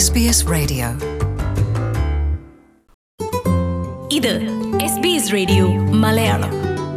SBS Radio. ഇത് SBS radio Malayalam.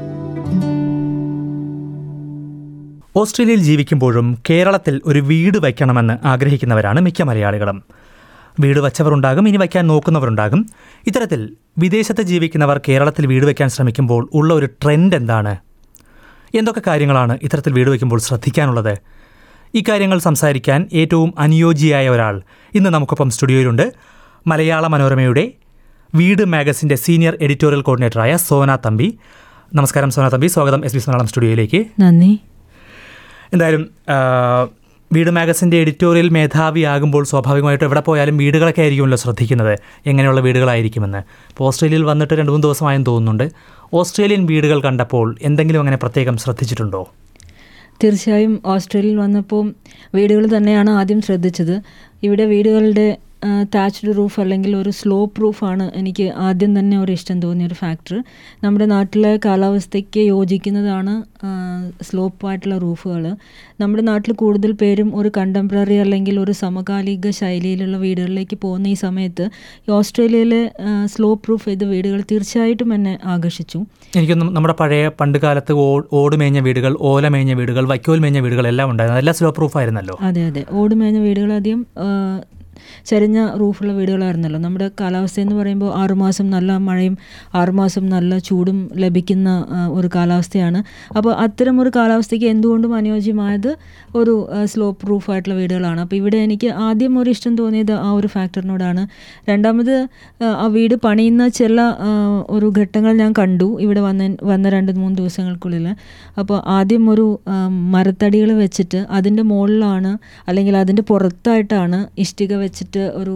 ഓസ്ട്രേലിയയിൽ ജീവിക്കുമ്പോഴും കേരളത്തിൽ ഒരു വീട് വയ്ക്കണമെന്ന് ആഗ്രഹിക്കുന്നവരാണ് മിക്ക മലയാളികളും. വീട് വച്ചവരുണ്ടാകും, ഇനി വയ്ക്കാൻ നോക്കുന്നവരുണ്ടാകും. ഇത്തരത്തിൽ വിദേശത്ത് ജീവിക്കുന്നവർ കേരളത്തിൽ വീട് വയ്ക്കാൻ ശ്രമിക്കുമ്പോൾ ഉള്ള ഒരു ട്രെൻഡ് എന്താണ്? എന്തൊക്കെ കാര്യങ്ങളാണ് ഇത്തരത്തിൽ വീട് വയ്ക്കുമ്പോൾ ശ്രദ്ധിക്കാനുള്ളത്? ഇക്കാര്യങ്ങൾ സംസാരിക്കാൻ ഏറ്റവും അനുയോജ്യയായ ഒരാൾ ഇന്ന് നമുക്കൊപ്പം സ്റ്റുഡിയോയിലുണ്ട്. മലയാള മനോരമയുടെ വീട് മാഗസിൻ്റെ സീനിയർ എഡിറ്റോറിയൽ കോർഡിനേറ്ററായ സോന തമ്പി. നമസ്കാരം സോന തമ്പി, സ്വാഗതം SBS മലയാളം സ്റ്റുഡിയോയിലേക്ക്. നന്ദി. എന്തായാലും വീട് മാഗസിൻ്റെ എഡിറ്റോറിയൽ മേധാവിയാകുമ്പോൾ സ്വാഭാവികമായിട്ടും എവിടെ പോയാലും വീടുകളൊക്കെ ആയിരിക്കുമല്ലോ ശ്രദ്ധിക്കുന്നത്, എങ്ങനെയുള്ള വീടുകളായിരിക്കുമെന്ന്. ഇപ്പോൾ ഓസ്ട്രേലിയയിൽ വന്നിട്ട് 2-3 ദിവസമായെന്ന് തോന്നുന്നുണ്ട്. ഓസ്ട്രേലിയൻ വീടുകൾ കണ്ടപ്പോൾ എന്തെങ്കിലും അങ്ങനെ പ്രത്യേകം ശ്രദ്ധിച്ചിട്ടുണ്ടോ? തീർച്ചയായും ഓസ്ട്രേലിയയിൽ വന്നപ്പോൾ വീടുകൾ തന്നെയാണ് ആദ്യം ശ്രദ്ധിച്ചത്. ഇവിടെ വീടുകളുടെ താച്ച്ഡ് റൂഫ് അല്ലെങ്കിൽ ഒരു സ്ലോപ്പ് റൂഫാണ് എനിക്ക് ആദ്യം തന്നെ ഒരു ഇഷ്ടം തോന്നിയൊരു ഫാക്ടർ. നമ്മുടെ നാട്ടിലെ കാലാവസ്ഥയ്ക്ക് യോജിക്കുന്നതാണ് സ്ലോപ്പായിട്ടുള്ള റൂഫുകൾ. നമ്മുടെ നാട്ടിൽ കൂടുതൽ പേരും ഒരു കണ്ടംപററി അല്ലെങ്കിൽ ഒരു സമകാലിക ശൈലിയിലുള്ള വീടുകളിലേക്ക് പോകുന്ന ഈ സമയത്ത് ഈ ഓസ്ട്രേലിയയിലെ സ്ലോപ്പ് റൂഫ് ചെയ്ത വീടുകൾ തീർച്ചയായിട്ടും എന്നെ ആകർഷിച്ചു. എനിക്കൊന്നും നമ്മുടെ പഴയ പണ്ട് കാലത്ത് ഓട് മേഞ്ഞ വീടുകൾ, ഓല മേഞ്ഞ വീടുകൾ, വൈക്കോൽ മേഞ്ഞ വീടുകൾ എല്ലാം ഉണ്ടായിരുന്നു. അതെല്ലാം സ്ലോപ്പ് റൂഫായിരുന്നല്ലോ. അതെ, ഓട് മേഞ്ഞ വീടുകൾ അധികം ചരിഞ്ഞ റൂഫുള്ള വീടുകളായിരുന്നല്ലോ. നമ്മുടെ കാലാവസ്ഥ എന്ന് പറയുമ്പോൾ 6 മാസം നല്ല മഴയും 6 മാസം നല്ല ചൂടും ലഭിക്കുന്ന ഒരു കാലാവസ്ഥയാണ്. അപ്പോൾ അത്തരം ഒരു കാലാവസ്ഥയ്ക്ക് എന്തുകൊണ്ടും അനുയോജ്യമായത് ഒരു സ്ലോപ്പ് റൂഫായിട്ടുള്ള വീടുകളാണ്. അപ്പോൾ ഇവിടെ എനിക്ക് ആദ്യം ഒരു ഇഷ്ടം തോന്നിയത് ആ ഒരു ഫാക്ടറിനോടാണ്. രണ്ടാമത് ആ വീട് പണിയുന്ന ചില ഒരു ഘട്ടങ്ങൾ ഞാൻ കണ്ടു ഇവിടെ വന്ന 2-3 ദിവസങ്ങൾക്കുള്ളിൽ. അപ്പോൾ ആദ്യം ഒരു മരത്തടികൾ വെച്ചിട്ട് അതിൻ്റെ മുകളിലാണ് അല്ലെങ്കിൽ അതിൻ്റെ പുറത്തായിട്ടാണ് ഇഷ്ടിക വെച്ചിട്ട് ഒരു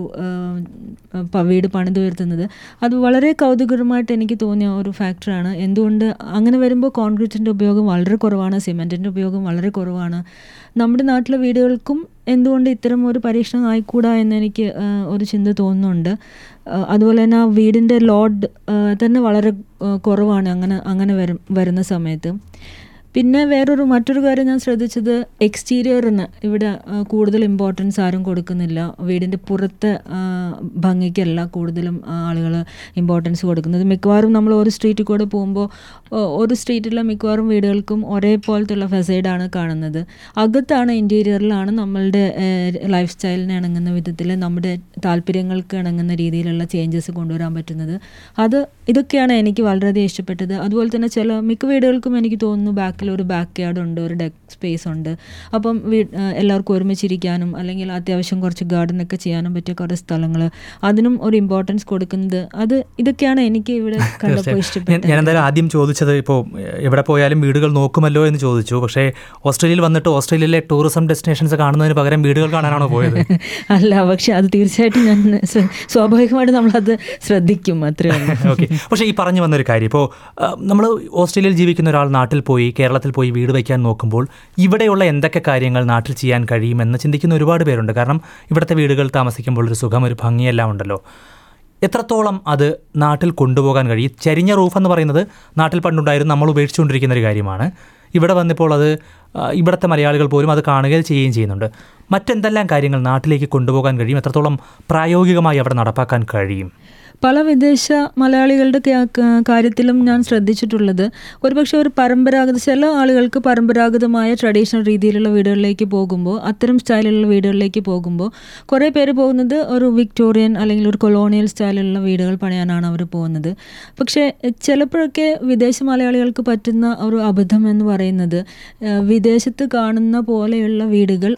വീട് പണിതുയർത്തുന്നത്. അത് വളരെ കൗതുകരമായിട്ട് എനിക്ക് തോന്നിയ ഒരു ഫാക്ടറാണ്. എന്തുകൊണ്ട് അങ്ങനെ വരുമ്പോൾ കോൺക്രീറ്റിൻ്റെ ഉപയോഗം വളരെ കുറവാണ്, സിമെൻറ്റിൻ്റെ ഉപയോഗം വളരെ കുറവാണ്. നമ്മുടെ നാട്ടിലെ വീടുകൾക്കും എന്തുകൊണ്ട് ഇത്തരം ഒരു പരീക്ഷണം ആയിക്കൂടാ എന്നെനിക്ക് ഒരു ചിന്ത തോന്നുന്നുണ്ട്. അതുപോലെ തന്നെ ആ വീടിൻ്റെ ലോഡ് തന്നെ വളരെ കുറവാണ് അങ്ങനെ വരുന്ന സമയത്ത്. പിന്നെ മറ്റൊരു കാര്യം ഞാൻ ശ്രദ്ധിച്ചത് എക്സ്റ്റീരിയറിന് ഇവിടെ കൂടുതൽ ഇമ്പോർട്ടൻസ് ആരും കൊടുക്കുന്നില്ല. വീടിൻ്റെ പുറത്തെ ഭംഗിക്കല്ല കൂടുതലും ആളുകൾ ഇമ്പോർട്ടൻസ് കൊടുക്കുന്നത്. മിക്കവാറും നമ്മൾ ഒരു സ്ട്രീറ്റിൽ കൂടെ പോകുമ്പോൾ ഒരു സ്ട്രീറ്റിലെ മിക്കവാറും വീടുകൾക്കും ഒരേപോലത്തുള്ള ഫെസൈഡാണ് കാണുന്നത്. അകത്താണ്, ഇൻറ്റീരിയറിലാണ് നമ്മളുടെ ലൈഫ് സ്റ്റൈലിന് ഇണങ്ങുന്ന വിധത്തിൽ നമ്മുടെ താല്പര്യങ്ങൾക്ക് ഇണങ്ങുന്ന രീതിയിലുള്ള ചേഞ്ചസ് കൊണ്ടുവരാൻ പറ്റുന്നത്. ഇതൊക്കെയാണ് എനിക്ക് വളരെയധികം ഇഷ്ടപ്പെട്ടത്. അതുപോലെ തന്നെ മിക്ക വീടുകൾക്കും എനിക്ക് തോന്നുന്നു ബാക്കിൽ ഒരു ബാക്ക് യാർഡ് ഉണ്ട്, ഒരു ഡെക്ക് സ്പേസ് ഉണ്ട്. അപ്പം എല്ലാവർക്കും ഒരുമിച്ചിരിക്കാനും അല്ലെങ്കിൽ അത്യാവശ്യം കുറച്ച് ഗാർഡനൊക്കെ ചെയ്യാനും പറ്റിയ കുറേ സ്ഥലങ്ങൾ, അതിനും ഒരു ഇമ്പോർട്ടൻസ് കൊടുക്കുന്നത്. ഇതൊക്കെയാണ് എനിക്ക് ഇവിടെ കണ്ടപ്പോൾ ഇഷ്ടപ്പെട്ടത്. ഞാൻ എന്തായാലും ആദ്യം ചോദിച്ചത് ഇപ്പോൾ എവിടെ പോയാലും വീടുകൾ നോക്കുമല്ലോ എന്ന് ചോദിച്ചു. പക്ഷേ ഓസ്ട്രേലിയയിൽ വന്നിട്ട് ഓസ്ട്രേലിയയിലെ ടൂറിസം ഡെസ്റ്റിനേഷൻസ് കാണുന്നതിന് പകരം വീടുകൾ കാണാനാണോ പോയത്? അല്ല, പക്ഷെ അത് തീർച്ചയായിട്ടും ഞാൻ സ്വാഭാവികമായിട്ട് നമ്മളത് ശ്രദ്ധിക്കും, അത്രേ ഉള്ളൂ. ഓക്കെ. പക്ഷേ ഈ പറഞ്ഞു വന്നൊരു കാര്യം, ഇപ്പോൾ നമ്മൾ ഓസ്ട്രേലിയയിൽ ജീവിക്കുന്ന ഒരാൾ നാട്ടിൽ പോയി കേരളത്തിൽ പോയി വീട് വയ്ക്കാൻ നോക്കുമ്പോൾ ഇവിടെയുള്ള എന്തൊക്കെ കാര്യങ്ങൾ നാട്ടിൽ ചെയ്യാൻ കഴിയുമെന്ന് ചിന്തിക്കുന്ന ഒരുപാട് പേരുണ്ട്. കാരണം ഇവിടുത്തെ വീടുകൾ താമസിക്കുമ്പോൾ ഒരു സുഖം, ഒരു ഭംഗിയെല്ലാം ഉണ്ടല്ലോ. എത്രത്തോളം അത് നാട്ടിൽ കൊണ്ടുപോകാൻ കഴിയും? ചരിഞ്ഞ റൂഫ് എന്ന് പറയുന്നത് നാട്ടിൽ പണ്ടുണ്ടായിരുന്നു, നമ്മൾ ഉപേക്ഷിച്ചുകൊണ്ടിരിക്കുന്ന ഒരു കാര്യമാണ്. ഇവിടെ വന്നപ്പോൾ അത് ഇവിടുത്തെ മലയാളികൾ പോലും അത് കാണുകയും ചെയ്യുകയും ചെയ്യുന്നുണ്ട്. മറ്റെന്തെല്ലാം കാര്യങ്ങൾ നാട്ടിലേക്ക് കൊണ്ടുപോകാൻ കഴിയും? എത്രത്തോളം പ്രായോഗികമായി അവിടെ നടപ്പാക്കാൻ കഴിയും? പല വിദേശ മലയാളികളുടെ കാര്യത്തിലും ഞാൻ ശ്രദ്ധിച്ചിട്ടുള്ളത് ഒരുപക്ഷെ ഒരു ചില ആളുകൾക്ക് പരമ്പരാഗതമായ ട്രഡീഷണൽ രീതിയിലുള്ള വീടുകളിലേക്ക് പോകുമ്പോൾ, അത്തരം സ്റ്റൈലിലുള്ള വീടുകളിലേക്ക് പോകുമ്പോൾ കുറേ പേര് പോകുന്നത് ഒരു വിക്ടോറിയൻ അല്ലെങ്കിൽ ഒരു കൊളോണിയൽ സ്റ്റൈലിലുള്ള വീടുകൾ പണിയാനാണ് അവർ പോകുന്നത്. പക്ഷേ ചിലപ്പോഴൊക്കെ വിദേശ മലയാളികൾക്ക് പറ്റുന്ന ഒരു അബദ്ധം എന്ന് പറയുന്നത് വിദേശത്ത് കാണുന്ന പോലെയുള്ള വീടുകൾ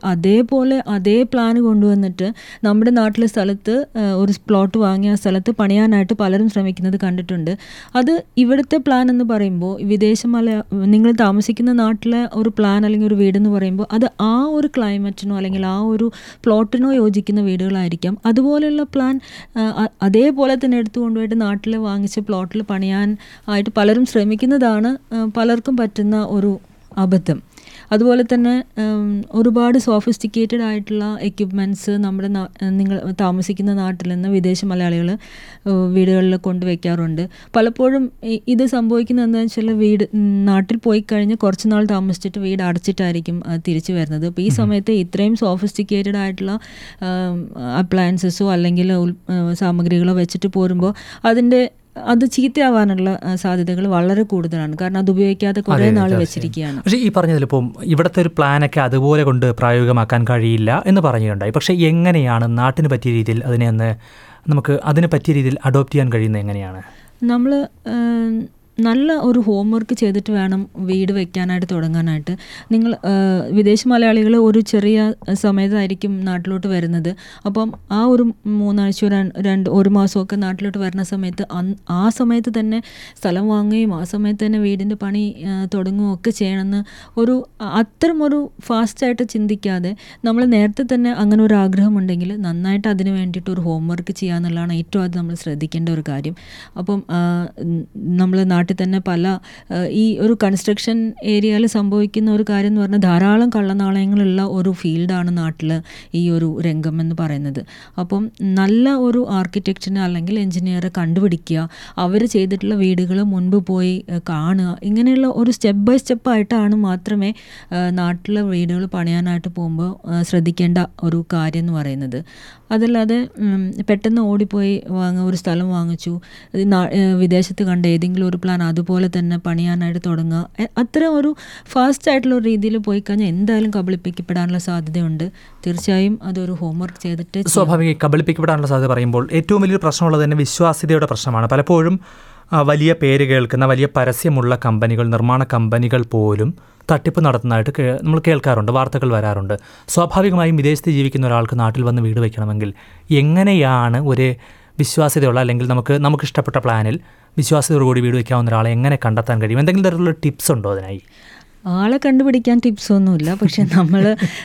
അതേ പ്ലാൻ കൊണ്ടുവന്നിട്ട് നമ്മുടെ നാട്ടിലെ സ്ഥലത്ത് ഒരു പ്ലോട്ട് വാങ്ങിയ സ്ഥലത്ത് പണിയാനായിട്ട് പലരും ശ്രമിക്കുന്നത് കണ്ടിട്ടുണ്ട്. അത് ഇവിടുത്തെ പ്ലാൻ എന്ന് പറയുമ്പോൾ നിങ്ങൾ താമസിക്കുന്ന നാട്ടിലെ ഒരു പ്ലാൻ അല്ലെങ്കിൽ ഒരു വീടെന്ന് പറയുമ്പോൾ അത് ആ ഒരു ക്ലൈമറ്റിനോ അല്ലെങ്കിൽ ആ ഒരു പ്ലോട്ടിനോ യോജിക്കുന്ന വീടുകളായിരിക്കാം. അതുപോലെയുള്ള പ്ലാൻ അതേപോലെ തന്നെ എടുത്തുകൊണ്ടുപോയിട്ട് നാട്ടിൽ വാങ്ങിച്ച പ്ലോട്ടിൽ പണിയാൻ ആയിട്ട് പലരും ശ്രമിക്കുന്നതാണ് പലർക്കും പറ്റുന്ന ഒരു അബദ്ധം. അതുപോലെ തന്നെ ഒരുപാട് സോഫിസ്റ്റിക്കേറ്റഡ് ആയിട്ടുള്ള എക്യുപ്മെൻറ്റ്സ് നമ്മുടെ നിങ്ങൾ താമസിക്കുന്ന നാട്ടിൽ നിന്ന് വിദേശ മലയാളികൾ വീടുകളിൽ കൊണ്ടുവയ്ക്കാറുണ്ട്. പലപ്പോഴും ഇത് സംഭവിക്കുന്നത് എന്താണെന്ന് വെച്ചാൽ നാട്ടിൽ പോയി കഴിഞ്ഞ് കുറച്ച് നാൾ താമസിച്ചിട്ട് വീട് അടച്ചിട്ടായിരിക്കും തിരിച്ചു വരുന്നത്. അപ്പോൾ ഈ സമയത്ത് ഇത്രയും സോഫിസ്റ്റിക്കേറ്റഡ് ആയിട്ടുള്ള അപ്ലയൻസസോ അല്ലെങ്കിൽ സാമഗ്രികളോ വെച്ചിട്ട് പോരുമ്പോൾ അത് ചീത്തയാവാനുള്ള സാധ്യതകൾ വളരെ കൂടുതലാണ്. കാരണം അത് ഉപയോഗിക്കാതെ കുറേ നാൾ വെച്ചിരിക്കുകയാണ്. പക്ഷേ ഈ പറഞ്ഞതിലിപ്പം ഇവിടുത്തെ ഒരു പ്ലാനൊക്കെ അതുപോലെ കൊണ്ട് പ്രായോഗികമാക്കാൻ കഴിയില്ല എന്ന് പറഞ്ഞിട്ടുണ്ടായി. പക്ഷേ എങ്ങനെയാണ് നാട്ടിന് പറ്റിയ രീതിയിൽ നമുക്ക് അതിന് പറ്റിയ രീതിയിൽ അഡോപ്റ്റ് ചെയ്യാൻ കഴിയുന്നത് എങ്ങനെയാണ്? നമ്മൾ നല്ല ഒരു ഹോംവർക്ക് ചെയ്തിട്ട് വേണം വീട് വെക്കാനായിട്ട് തുടങ്ങാനായിട്ട്. നിങ്ങൾ വിദേശ മലയാളികൾ ഒരു ചെറിയ സമയത്തായിരിക്കും നാട്ടിലോട്ട് വരുന്നത്. അപ്പം ആ ഒരു 3 ആഴ്ച ഒരു മാസമൊക്കെ നാട്ടിലോട്ട് വരുന്ന സമയത്ത് ആ സമയത്ത് തന്നെ സ്ഥലം വാങ്ങുകയും ആ സമയത്ത് തന്നെ വീടിൻ്റെ പണി തുടങ്ങുകയും ഒക്കെ ചെയ്യണമെന്ന് അത്തരമൊരു ഫാസ്റ്റായിട്ട് ചിന്തിക്കാതെ നമ്മൾ നേരത്തെ തന്നെ അങ്ങനെ ഒരു ആഗ്രഹമുണ്ടെങ്കിൽ നന്നായിട്ട് അതിന് വേണ്ടിയിട്ട് ഒരു ഹോംവർക്ക് ചെയ്യുക എന്നുള്ളതാണ് ഏറ്റവും ആദ്യം നമ്മൾ ശ്രദ്ധിക്കേണ്ട ഒരു കാര്യം. അപ്പം നമ്മൾ നാട്ടിൽ തന്നെ പല ഈ ഒരു കൺസ്ട്രക്ഷൻ ഏരിയയിൽ സംഭവിക്കുന്ന ഒരു കാര്യം എന്ന് പറഞ്ഞാൽ ധാരാളം കള്ളനാണയങ്ങളുള്ള ഒരു ഫീൽഡാണ് നാട്ടിൽ ഈ ഒരു രംഗം എന്ന് പറയുന്നത്. അപ്പം നല്ല ഒരു ആർക്കിടെക്റ്റിനെ അല്ലെങ്കിൽ എഞ്ചിനീയറെ കണ്ടുപിടിക്കുക, അവർ ചെയ്തിട്ടുള്ള വീടുകൾ മുൻപ് പോയി കാണുക, ഇങ്ങനെയുള്ള ഒരു സ്റ്റെപ്പ് ബൈ സ്റ്റെപ്പായിട്ടാണ് മാത്രമേ നാട്ടിലെ വീടുകൾ പണിയാനായിട്ട് പോകുമ്പോൾ ശ്രദ്ധിക്കേണ്ട ഒരു കാര്യം എന്ന് പറയുന്നത്. അതല്ലാതെ പെട്ടെന്ന് ഓടിപ്പോയി ഒരു സ്ഥലം വാങ്ങിച്ചു, വിദേശത്ത് കണ്ട ഏതെങ്കിലും ഒരു പ്ലാൻ അതുപോലെ തന്നെ പണിയാനായിട്ട് തുടങ്ങുക, അത്തരം ഒരു ഫാസ്റ്റ് ആയിട്ടുള്ള ഒരു രീതിയിൽ പോയി കഴിഞ്ഞാൽ എന്തായാലും കബളിപ്പിക്കപ്പെടാനുള്ള സാധ്യതയുണ്ട്. തീർച്ചയായും അതൊരു ഹോംവർക്ക് ചെയ്തിട്ട്. സ്വാഭാവിക കബളിപ്പിക്കപ്പെടാനുള്ള സാധ്യത പറയുമ്പോൾ ഏറ്റവും വലിയൊരു പ്രശ്നമുള്ളത് തന്നെ വിശ്വാസ്യതയുടെ പ്രശ്നമാണ്. പലപ്പോഴും വലിയ പേര് കേൾക്കുന്ന വലിയ പരസ്യമുള്ള കമ്പനികൾ, നിർമ്മാണ കമ്പനികൾ പോലും തട്ടിപ്പ് നടത്തുന്നതായിട്ട് നമ്മൾ കേൾക്കാറുണ്ട്, വാർത്തകൾ വരാറുണ്ട്. സ്വാഭാവികമായും വിദേശത്ത് ജീവിക്കുന്ന ഒരാൾക്ക് നാട്ടിൽ വന്ന് വീട് വയ്ക്കണമെങ്കിൽ എങ്ങനെയാണ് ഒരു വിശ്വാസ്യതയുള്ള അല്ലെങ്കിൽ നമുക്ക് ഇഷ്ടപ്പെട്ട പ്ലാനിൽ വിശ്വാസ്യതയോടുകൂടി വീട് വയ്ക്കാവുന്ന ഒരാളെ എങ്ങനെ കണ്ടെത്താൻ കഴിയും? എന്തെങ്കിലും തരത്തിലുള്ള ടിപ്സ് ഉണ്ടോ അതിനായി? ആളെ കണ്ടുപിടിക്കാൻ ടിപ്സൊന്നുമില്ല. പക്ഷെ നമ്മൾ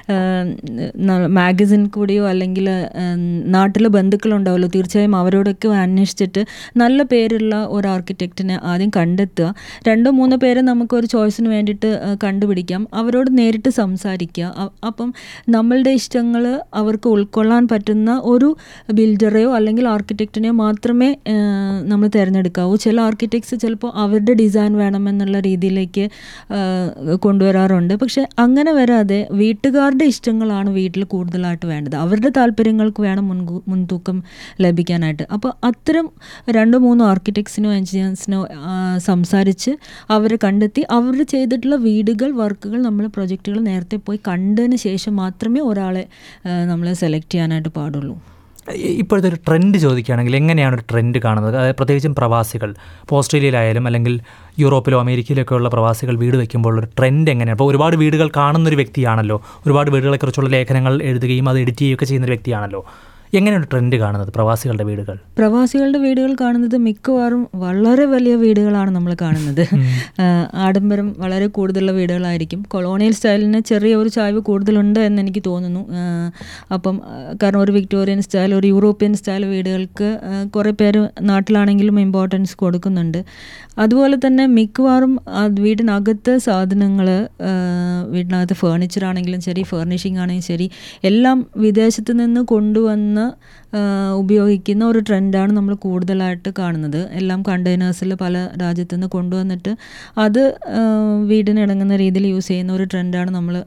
മാഗസിൻ കൂടിയോ അല്ലെങ്കിൽ നാട്ടിലെ ബന്ധുക്കളുണ്ടാവുമല്ലോ, തീർച്ചയായും അവരോടൊക്കെ അന്വേഷിച്ചിട്ട് നല്ല പേരുള്ള ഒരു ആർക്കിടെക്റ്റിനെ ആദ്യം കണ്ടെത്തുക. 2-3 പേരെ നമുക്കൊരു ചോയ്സിന് വേണ്ടിയിട്ട് കണ്ടുപിടിക്കാം. അവരോട് നേരിട്ട് സംസാരിക്കുക. അപ്പം നമ്മളുടെ ഇഷ്ടങ്ങൾ അവർക്ക് ഉൾക്കൊള്ളാൻ പറ്റുന്ന ഒരു ബിൽഡറെയോ അല്ലെങ്കിൽ ആർക്കിടെക്റ്റിനെയോ മാത്രമേ നമ്മൾ തിരഞ്ഞെടുക്കാവൂ. ചില ആർക്കിടെക്ട്സ് ചിലപ്പോൾ അവരുടെ ഡിസൈൻ വേണമെന്നുള്ള രീതിയിലേക്ക് കൊണ്ടുവരാറുണ്ട്. പക്ഷെ അങ്ങനെ വരാതെ വീട്ടുകാരുടെ ഇഷ്ടങ്ങളാണ് വീട്ടിൽ കൂടുതലായിട്ട് വേണ്ടത്. അവരുടെ താല്പര്യങ്ങൾക്ക് വേണം മുൻതൂക്കം ലഭിക്കാനായിട്ട്. അപ്പോൾ അത്തരം 2-3 ആർക്കിടെക്ട്സിനോ എഞ്ചിനീയേഴ്സിനോ സംസാരിച്ച് അവരെ കണ്ടെത്തി അവർ ചെയ്തിട്ടുള്ള വർക്കുകൾ നമ്മൾ പ്രൊജക്റ്റുകൾ നേരത്തെ പോയി കണ്ടതിന് ശേഷം മാത്രമേ ഒരാളെ നമ്മൾ സെലക്ട് ചെയ്യാനായിട്ട് പാടുള്ളൂ. ഇപ്പോഴത്തെ ഒരു ട്രെൻഡ് ചോദിക്കുകയാണെങ്കിൽ എങ്ങനെയാണ് ഒരു ട്രെൻഡ് കാണുന്നത്? അതായത് പ്രത്യേകിച്ചും പ്രവാസികൾ ഇപ്പോൾ ഓസ്ട്രേലിയയിലായാലും അല്ലെങ്കിൽ യൂറോപ്പിലോ അമേരിക്കയിലൊക്കെ ഉള്ള പ്രവാസികൾ വീട് വയ്ക്കുമ്പോൾ ഒരു ട്രെൻഡ് എങ്ങനെയാണ്? അപ്പോൾ ഒരുപാട് വീടുകൾ കാണുന്നൊരു വ്യക്തിയാണല്ലോ, ഒരുപാട് വീടുകളെക്കുറിച്ചുള്ള ലേഖനങ്ങൾ എഴുതുകയും അത് എഡിറ്റ് ചെയ്യുകയൊക്കെ ചെയ്യുന്നൊരു വ്യക്തിയാണല്ലോ. എങ്ങനെയാണ് ട്രെൻഡ് കാണുന്നത് പ്രവാസികളുടെ വീടുകൾ കാണുന്നത് മിക്കവാറും വളരെ വലിയ വീടുകളാണ് നമ്മൾ കാണുന്നത്. ആഡംബരം വളരെ കൂടുതലുള്ള വീടുകളായിരിക്കും. കൊളോണിയൽ സ്റ്റൈലിന് ചെറിയ ഒരു ചായ്വ് കൂടുതലുണ്ട് എന്ന് എനിക്ക് തോന്നുന്നു. അപ്പം കാരണം ഒരു വിക്ടോറിയൻ സ്റ്റൈൽ, ഒരു യൂറോപ്യൻ സ്റ്റൈൽ വീടുകൾക്ക് കുറേ പേര് നാട്ടിലാണെങ്കിലും ഇമ്പോർട്ടൻസ് കൊടുക്കുന്നുണ്ട്. അതുപോലെ തന്നെ മിക്കവാറും വീടിനകത്ത് സാധനങ്ങൾ, വീടിനകത്ത് ഫേർണിച്ചർ ആണെങ്കിലും ശരി, ഫർണിഷിംഗ് ആണെങ്കിലും ശരി, എല്ലാം വിദേശത്ത് നിന്ന് കൊണ്ടുവന്ന് ഉപയോഗിക്കുന്ന ഒരു ട്രെൻഡാണ് നമ്മൾ കൂടുതലായിട്ട് കാണുന്നത്. എല്ലാം കണ്ടെയ്നേഴ്സിൽ പല രാജ്യത്തു നിന്ന് കൊണ്ടുവന്നിട്ട് അത് വീടിനിണങ്ങുന്ന രീതിയിൽ യൂസ് ചെയ്യുന്ന ഒരു ട്രെൻഡാണ് നമ്മൾ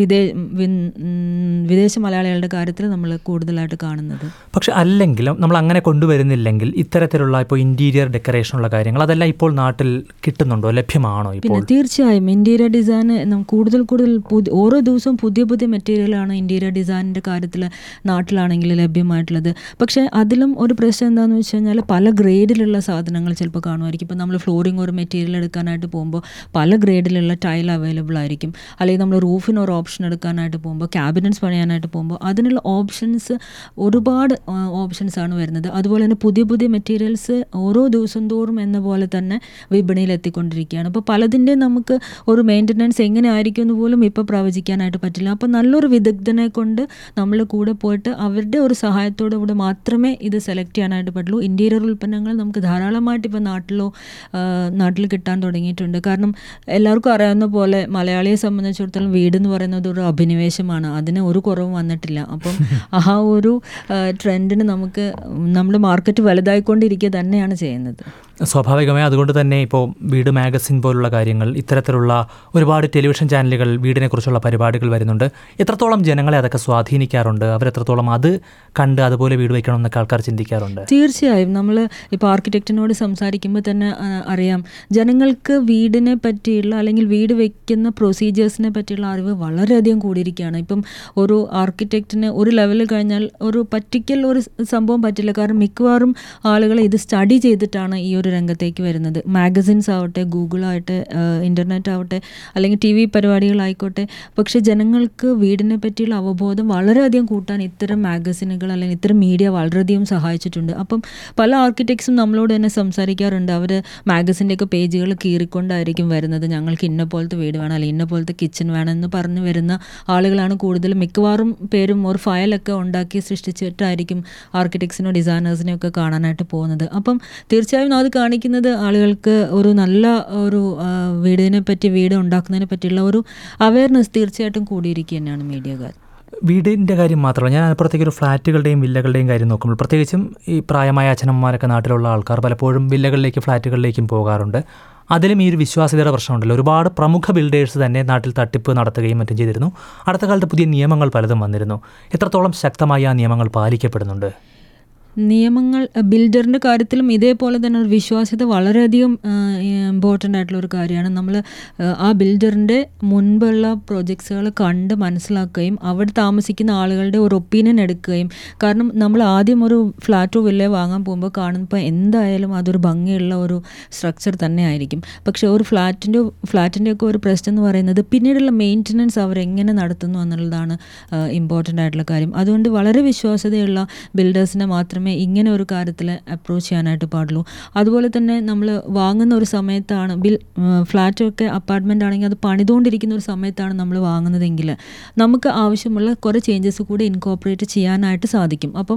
വിദേശ മലയാളികളുടെ കാര്യത്തിൽ നമ്മൾ കൂടുതലായിട്ട് കാണുന്നത്. പക്ഷെ അല്ലെങ്കിലും നമ്മൾ അങ്ങനെ കൊണ്ടുവരുന്നില്ലെങ്കിൽ ഇത്തരത്തിലുള്ള ഇപ്പോൾ ഇൻറ്റീരിയർ ഡെക്കറേഷനുള്ള കാര്യങ്ങൾ അതെല്ലാം ഇപ്പോൾ നാട്ടിൽ കിട്ടുന്നുണ്ടോ, ലഭ്യമാണോ? പിന്നെ തീർച്ചയായും ഇൻറ്റീരിയർ ഡിസൈൻ കൂടുതൽ ഓരോ ദിവസവും പുതിയ മെറ്റീരിയലാണ് ഇൻറ്റീരിയർ ഡിസൈനിൻ്റെ കാര്യത്തിൽ നാട്ടിലാണെങ്കിൽ ലഭ്യമായിട്ടുള്ളത്. പക്ഷേ അതിലും ഒരു പ്രശ്നം എന്താണെന്ന് വെച്ച് കഴിഞ്ഞാൽ പല ഗ്രേഡിലുള്ള സാധനങ്ങൾ ചിലപ്പോൾ കാണുമായിരിക്കും. ഇപ്പോൾ നമ്മൾ ഫ്ലോറിംഗ് ഒരു മെറ്റീരിയൽ എടുക്കാനായിട്ട് പോകുമ്പോൾ പല ഗ്രേഡിലുള്ള ടൈൽ അവൈലബിൾ ആയിരിക്കും. അല്ലെങ്കിൽ നമ്മൾ റൂഫിന് ഒരു ഓപ്ഷൻ എടുക്കാനായിട്ട് പോകുമ്പോൾ, ക്യാബിനറ്റ്സ് പണിയാനായിട്ട് പോകുമ്പോൾ അതിനുള്ള ഓപ്ഷൻസ് ഒരുപാട് ഓപ്ഷൻസാണ് വരുന്നത്. അതുപോലെ തന്നെ പുതിയ പുതിയ മെറ്റീരിയൽസ് ഓരോ ദിവസം തോറും എന്ന പോലെ തന്നെ വിപണിയിൽ എത്തിക്കൊണ്ടിരിക്കുകയാണ്. അപ്പോൾ പലതിൻ്റെയും നമുക്ക് ഒരു മെയിൻ്റനൻസ് എങ്ങനെ ആയിരിക്കും എന്ന് പോലും ഇപ്പോൾ പ്രവചിക്കാനായിട്ട് പറ്റില്ല. അപ്പോൾ നല്ലൊരു വിദഗ്ധനെ കൊണ്ട് നമ്മൾ കൂടെ പോയിട്ട് അവരുടെ ഒരു സഹായത്തോടു കൂടെ മാത്രമേ ഇത് സെലക്ട് ചെയ്യാനായിട്ട് പറ്റുള്ളൂ. ഇൻറ്റീരിയർ ഉൽപ്പന്നങ്ങൾ നമുക്ക് ധാരാളമായിട്ട് ഇപ്പോൾ നാട്ടിൽ കിട്ടാൻ തുടങ്ങിയിട്ടുണ്ട്. കാരണം എല്ലാവർക്കും അറിയാവുന്ന പോലെ മലയാളിയെ സംബന്ധിച്ചിടത്തോളം വീട് എന്ന് പറയുന്നത് ഒരു അഭിനിവേശമാണ്. അതിന് ഒരു കുറവും വന്നിട്ടില്ല. അപ്പം ആ ഒരു ട്രെൻഡിന് നമ്മുടെ മാർക്കറ്റ് വലുതായിക്കൊണ്ടിരിക്കുക തന്നെയാണ് ചെയ്യുന്നത്. സ്വാഭാവികമായി അതുകൊണ്ട് തന്നെ ഇപ്പോൾ വീട് മാഗസിൻ പോലുള്ള കാര്യങ്ങൾ, ഇത്തരത്തിലുള്ള ഒരുപാട് ടെലിവിഷൻ ചാനലുകൾ വീടിനെക്കുറിച്ചുള്ള പരിപാടികൾ വരുന്നുണ്ട്. എത്രത്തോളം ജനങ്ങളെ അതൊക്കെ സ്വാധീനിക്കാറുണ്ട്? അവരെത്രത്തോളം അത് കണ്ട് അതുപോലെ വീട് വയ്ക്കണം എന്നൊക്കെ ആൾക്കാർ ചിന്തിക്കാറുണ്ട്? തീർച്ചയായും. നമ്മൾ ഇപ്പോൾ ആർക്കിടെക്റ്റിനോട് സംസാരിക്കുമ്പോൾ തന്നെ അറിയാം, ജനങ്ങൾക്ക് വീടിനെ പറ്റിയുള്ള അല്ലെങ്കിൽ വീട് വയ്ക്കുന്ന പ്രൊസീജിയേഴ്സിനെ പറ്റിയുള്ള അറിവ് വളരെയധികം കൂടിയിരിക്കുകയാണ്. ഇപ്പം ഒരു ആർക്കിടെക്റ്റിന് ഒരു ലെവലിൽ കഴിഞ്ഞാൽ ഒരു ഒരു സംഭവം പറ്റില്ല. കാരണം മിക്കവാറും ആളുകൾ ഇത് സ്റ്റഡി ചെയ്തിട്ടാണ് ഈ ഒരു രംഗത്തേക്ക് വരുന്നത്. മാഗസിൻസ് ആവട്ടെ, ഗൂഗിളാവട്ടെ, ഇൻ്റർനെറ്റ് ആവട്ടെ, അല്ലെങ്കിൽ TV പരിപാടികളായിക്കോട്ടെ. പക്ഷേ ജനങ്ങൾക്ക് വീടിനെ പറ്റിയുള്ള അവബോധം വളരെയധികം കൂട്ടാൻ ഇത്തരം മാഗസിനുകൾ അല്ലെങ്കിൽ ഇത്തരം മീഡിയ വളരെയധികം സഹായിച്ചിട്ടുണ്ട്. അപ്പം പല ആർക്കിടെക്ട്സും നമ്മളോട് തന്നെ സംസാരിക്കാറുണ്ട്. അവർ മാഗസിൻ്റെയൊക്കെ പേജുകൾ കീറിക്കൊണ്ടായിരിക്കും വരുന്നത്. ഞങ്ങൾക്ക് ഇന്ന പോലത്തെ വീട് വേണം അല്ലെങ്കിൽ ഇന്ന പോലത്തെ കിച്ചൺ വേണം എന്ന് പറഞ്ഞു വരുന്ന ആളുകളാണ് കൂടുതലും. മിക്കവാറും പേരും ഒരു ഫയലൊക്കെ ഉണ്ടാക്കി സൃഷ്ടിച്ചിട്ടായിരിക്കും ആർക്കിടെക്ട്സിനോ ഡിസൈനേഴ്സിനെയോ ഒക്കെ കാണാനായിട്ട് പോകുന്നത്. അപ്പം തീർച്ചയായും അത് കാണിക്കുന്നത് ആളുകൾക്ക് ഒരു നല്ല ഒരു വീട് ഉണ്ടാക്കുന്നതിനെ പറ്റിയുള്ള ഒരു അവയർനെസ് തീർച്ചയായിട്ടും കൂടിയിരിക്കുക തന്നെയാണ് മീഡിയക്കാർ. വീടിൻ്റെ കാര്യം മാത്രമല്ല, ഞാൻ അപ്പുറത്തേക്ക് ഒരു ഫ്ലാറ്റുകളുടെയും വില്ലകളുടെയും കാര്യം നോക്കുമ്പോൾ, പ്രത്യേകിച്ചും ഈ പ്രായമായ അച്ഛനമ്മമാരൊക്കെ നാട്ടിലുള്ള ആൾക്കാർ പലപ്പോഴും വില്ലകളിലേക്കും ഫ്ലാറ്റുകളിലേക്കും പോകാറുണ്ട്. അതിലും ഈ ഒരു വിശ്വാസ്യതയുടെ പ്രശ്നമുണ്ടല്ലോ. ഒരുപാട് പ്രമുഖ ബിൽഡേഴ്സ് തന്നെ നാട്ടിൽ തട്ടിപ്പ് നടത്തുകയും മറ്റും ചെയ്തിരുന്നു. അടുത്ത കാലത്ത് പുതിയ നിയമങ്ങൾ പലതും വന്നിരുന്നു. എത്രത്തോളം ശക്തമായി ആ നിയമങ്ങൾ പാലിക്കപ്പെടുന്നുണ്ട്? നിയമങ്ങൾ ബിൽഡറിൻ്റെ കാര്യത്തിലും ഇതേപോലെ തന്നെ ഒരു വിശ്വാസ്യത വളരെയധികം ഇമ്പോർട്ടൻ്റ് ആയിട്ടുള്ള ഒരു കാര്യമാണ്. നമ്മൾ ആ ബിൽഡറിൻ്റെ മുൻപുള്ള പ്രോജക്ട്സുകൾ കണ്ട് മനസ്സിലാക്കുകയും അവിടെ താമസിക്കുന്ന ആളുകളുടെ ഒരു ഒപ്പീനിയൻ എടുക്കുകയും, കാരണം നമ്മൾ ആദ്യം ഒരു ഫ്ലാറ്റോ വില്ലയോ വാങ്ങാൻ പോകുമ്പോൾ കാണുമ്പോൾ എന്തായാലും അതൊരു ഭംഗിയുള്ള ഒരു സ്ട്രക്ചർ തന്നെ ആയിരിക്കും. പക്ഷേ ഒരു ഫ്ലാറ്റിൻ്റെയൊക്കെ ഒരു പ്രശ്നം എന്ന് പറയുന്നത് പിന്നീടുള്ള മെയിൻ്റനൻസ് അവരെങ്ങനെ നടത്തുന്നു എന്നുള്ളതാണ് ഇമ്പോർട്ടൻ്റ് ആയിട്ടുള്ള കാര്യം. അതുകൊണ്ട് വളരെ വിശ്വാസ്യതയുള്ള ബിൽഡേഴ്സിനെ മാത്രമേ ഇങ്ങനെ ഒരു കാര്യത്തിൽ അപ്രോച്ച് ചെയ്യാനായിട്ട് പാടുള്ളൂ. അതുപോലെ തന്നെ നമ്മൾ വാങ്ങുന്ന ഒരു സമയത്താണ് ഫ്ലാറ്റൊക്കെ അപ്പാർട്ട്മെൻ്റ് ആണെങ്കിൽ അത് പണിതുകൊണ്ടിരിക്കുന്ന ഒരു സമയത്താണ് നമ്മൾ വാങ്ങുന്നതെങ്കിൽ നമുക്ക് ആവശ്യമുള്ള കുറേ ചേഞ്ചസ് കൂടി ഇൻകോർപ്പറേറ്റ് ചെയ്യാനായിട്ട് സാധിക്കും. അപ്പം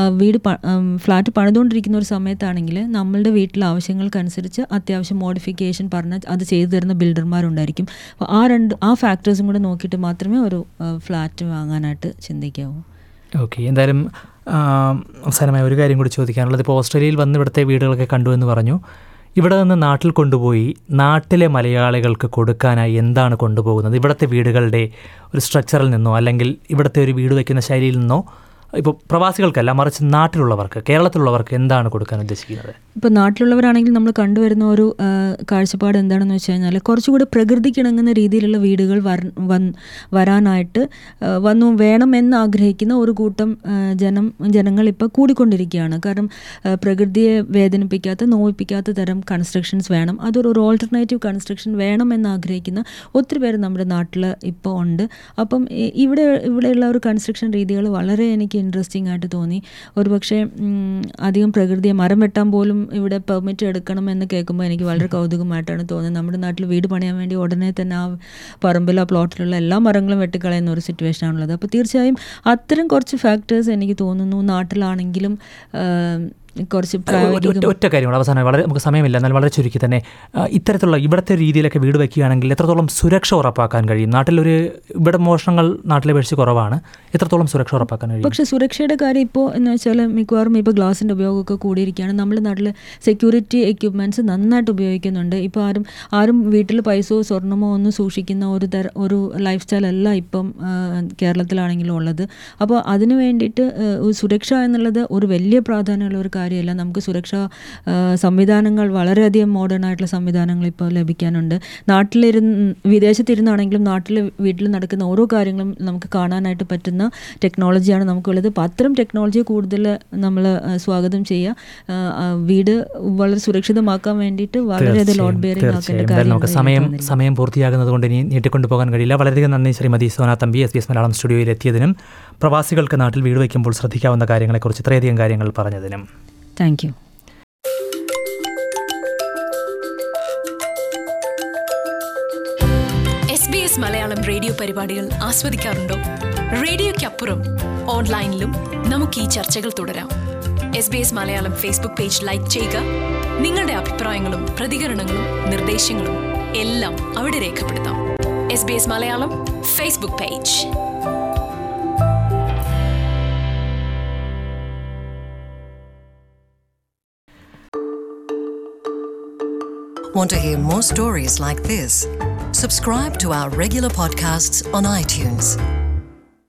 ഫ്ലാറ്റ് പണിതുകൊണ്ടിരിക്കുന്ന ഒരു സമയത്താണെങ്കിൽ നമ്മളുടെ വീട്ടിലെ ആവശ്യങ്ങൾക്കനുസരിച്ച് അത്യാവശ്യം മോഡിഫിക്കേഷൻ പറഞ്ഞാൽ അത് ചെയ്തു തരുന്ന ബിൽഡർമാരുണ്ടായിരിക്കും. അപ്പോൾ ആ ഫാക്ടേഴ്സും കൂടെ നോക്കിയിട്ട് മാത്രമേ ഒരു ഫ്ലാറ്റ് വാങ്ങാനായിട്ട് ചിന്തിക്കാവൂ. ഓക്കെ, എന്തായാലും അവസാനമായ ഒരു കാര്യം കൂടി ചോദിക്കാനുള്ളത്, ഇപ്പോൾ ഓസ്ട്രേലിയയിൽ വന്ന് ഇവിടുത്തെ വീടുകളൊക്കെ കണ്ടു എന്ന് പറഞ്ഞു. ഇവിടെ നിന്ന് നാട്ടിൽ കൊണ്ടുപോയി നാട്ടിലെ മലയാളികൾക്ക് കൊടുക്കാനായി എന്താണ് കൊണ്ടുപോകുന്നത്? ഇവിടുത്തെ വീടുകളുടെ ഒരു സ്ട്രക്ചറിൽ നിന്നോ അല്ലെങ്കിൽ ഇവിടുത്തെ ഒരു വീട് വയ്ക്കുന്ന ശൈലിയിൽ നിന്നോ, ഇപ്പോൾ പ്രവാസികൾക്കല്ല മറിച്ച് നാട്ടിലുള്ളവർക്ക്, കേരളത്തിലുള്ളവർക്ക് എന്താണ് കൊടുക്കാൻ ഉദ്ദേശിക്കുന്നത്? ഇപ്പോൾ നാട്ടിലുള്ളവരാണെങ്കിൽ നമ്മൾ കണ്ടുവരുന്ന ഒരു കാഴ്ചപ്പാട് എന്താണെന്ന് വെച്ച് കഴിഞ്ഞാൽ കുറച്ചുകൂടി പ്രകൃതിക്കിണങ്ങുന്ന രീതിയിലുള്ള വീടുകൾ വരാനായിട്ട് വേണമെന്ന് ആഗ്രഹിക്കുന്ന ഒരു കൂട്ടം ജനങ്ങൾ ഇപ്പോൾ കൂടിക്കൊണ്ടിരിക്കുകയാണ്. കാരണം പ്രകൃതിയെ വേദനിപ്പിക്കാത്ത നോവിപ്പിക്കാത്ത തരം കൺസ്ട്രക്ഷൻസ് വേണം, അതൊരു ഓൾട്ടർനേറ്റീവ് കൺസ്ട്രക്ഷൻ വേണമെന്ന് ആഗ്രഹിക്കുന്ന ഒത്തിരി പേര് നമ്മുടെ നാട്ടിൽ ഇപ്പോൾ ഉണ്ട്. അപ്പം ഇവിടെയുള്ള ഒരു കൺസ്ട്രക്ഷൻ രീതികൾ വളരെ എനിക്ക് ഇൻട്രസ്റ്റിംഗ് ആയിട്ട് തോന്നി. ഒരുപക്ഷെ അധികം പ്രകൃതിയെ മരം വെട്ടാൻ പോലും ഇവിടെ പെർമിറ്റ് എടുക്കണമെന്ന് കേൾക്കുമ്പോൾ എനിക്ക് വളരെ കൗതുകമായിട്ടാണ് തോന്നുന്നത്. നമ്മുടെ നാട്ടിൽ വീട് പണിയാൻ വേണ്ടി ഉടനെ തന്നെ ആ പറമ്പിലോ പ്ലോട്ടിലുള്ള എല്ലാ മരങ്ങളും വെട്ടിക്കളയുന്ന ഒരു സിറ്റുവേഷനാണുള്ളത്. അപ്പോൾ തീർച്ചയായും അത്തരം കുറച്ച് ഫാക്ടേഴ്സ് എനിക്ക് തോന്നുന്നു നാട്ടിലാണെങ്കിലും കുറച്ച് ഒറ്റ കാര്യമാണ് അവസാനം, വളരെ നമുക്ക് സമയമില്ല, എന്നാൽ വളരെ ചുരുക്കി തന്നെ, ഇത്തരത്തിലുള്ള ഇവിടുത്തെ രീതിയിലൊക്കെ വീട് വയ്ക്കുകയാണെങ്കിൽ എത്രത്തോളം സുരക്ഷ ഉറപ്പാക്കാൻ കഴിയും? ഇവിടെ മോഷണങ്ങൾ നാട്ടിലെ അപേക്ഷിച്ച് കുറവാണ്, എത്രത്തോളം സുരക്ഷ ഉറപ്പാക്കാൻ കഴിയും? പക്ഷേ സുരക്ഷയുടെ കാര്യം ഇപ്പോൾ എന്ന് വെച്ചാൽ മിക്കവാറും ഇപ്പോൾ ഗ്ലാസിൻ്റെ ഉപയോഗമൊക്കെ കൂടിയിരിക്കുകയാണ്. നമ്മുടെ നാട്ടിൽ സെക്യൂരിറ്റി എക്യുപ്മെൻറ്റ്സ് നന്നായിട്ട് ഉപയോഗിക്കുന്നുണ്ട്. ഇപ്പോൾ ആരും വീട്ടിൽ പൈസയോ സ്വർണ്ണമോ ഒന്നും സൂക്ഷിക്കുന്ന ഒരു ലൈഫ് സ്റ്റൈലല്ല ഇപ്പം കേരളത്തിലാണെങ്കിലും ഉള്ളത്. അപ്പോൾ അതിന് വേണ്ടിയിട്ട് സുരക്ഷ എന്നുള്ളത് ഒരു വലിയ പ്രാധാന്യമുള്ള ഒരു കാര്യം കാര്യമല്ല. നമുക്ക് സുരക്ഷാ സംവിധാനങ്ങൾ വളരെയധികം മോഡേൺ ആയിട്ടുള്ള സംവിധാനങ്ങൾ ഇപ്പോൾ ലഭിക്കാനുണ്ട്. വിദേശത്തിരുന്നാണെങ്കിലും വീട്ടിൽ നടക്കുന്ന ഓരോ കാര്യങ്ങളും നമുക്ക് കാണാനായിട്ട് പറ്റുന്ന ടെക്നോളജിയാണ് നമുക്കുള്ളത്. അപ്പോൾ അത്തരം ടെക്നോളജിയെ കൂടുതൽ നമ്മൾ സ്വാഗതം ചെയ്യുക. വീട് വളരെ സുരക്ഷിതമാക്കാൻ വേണ്ടിയിട്ട് വളരെയധികം ലോഡ് ബെയറിംഗ് ആക്കേണ്ട കാര്യം. സമയം പൂർത്തിയാകുന്നത് കൊണ്ട് ഇനി നീട്ടിക്കൊണ്ടു പോകാൻ കഴിയില്ല. വളരെയധികം നന്ദി ശ്രീമതി സോന തമ്പി, SBS മലയാളം സ്റ്റുഡിയോയിൽ എത്തിയതിനും പ്രവാസികൾക്ക് നാട്ടിൽ വീട് വയ്ക്കുമ്പോൾ ശ്രദ്ധിക്കാവുന്ന കാര്യങ്ങളെക്കുറിച്ച് ഇത്രയധികം കാര്യങ്ങൾ പറഞ്ഞതിനും. Thank you. SBS Malayalam radio പരിപാടികൾ ആസ്വദിക്കാറുണ്ടോ? റേഡിയോയ്ക്കപ്പുറം ഓൺലൈനിലും നമുക്ക് ഈ ചർച്ചകൾ തുടരാം. SBS Malayalam Facebook page like ചെയ്യുക. നിങ്ങളുടെ അഭിപ്രായങ്ങളും പ്രതികരണങ്ങളും നിർദ്ദേശങ്ങളും എല്ലാം അവിടെ രേഖപ്പെടുത്താം. SBS Malayalam Facebook page. Want to hear more stories like this? Subscribe to our regular podcasts on iTunes.